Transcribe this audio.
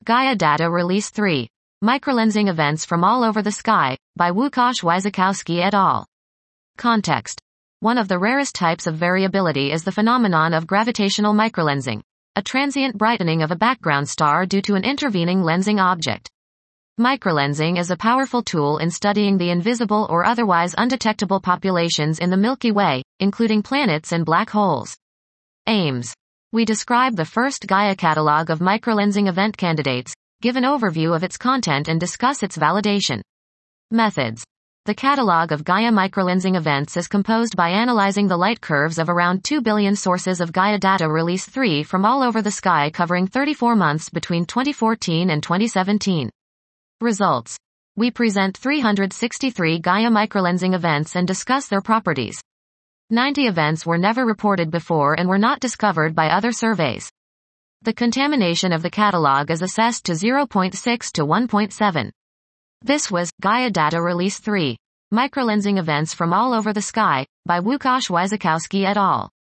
Gaia Data Release 3. Microlensing Events from All Over the Sky, by Łukasz Wyzykowski et al. Context. One of the rarest types of variability is the phenomenon of gravitational microlensing, a transient brightening of a background star due to an intervening lensing object. Microlensing is a powerful tool in studying the invisible or otherwise undetectable populations in the Milky Way, including planets and black holes. Aims. We describe the first Gaia catalog of microlensing event candidates, give an overview of its content and discuss its validation. Methods. The catalog of Gaia microlensing events is composed by analyzing the light curves of around 2 billion sources of Gaia Data Release 3 from all over the sky covering 34 months between 2014 and 2017. Results. We present 363 Gaia microlensing events and discuss their properties. 90 events were never reported before and were not discovered by other surveys. The contamination of the catalog is assessed to 0.6 to 1.7. This was Gaia Data Release 3. Microlensing Events from All Over the Sky, by Łukasz Wyzykowski et al.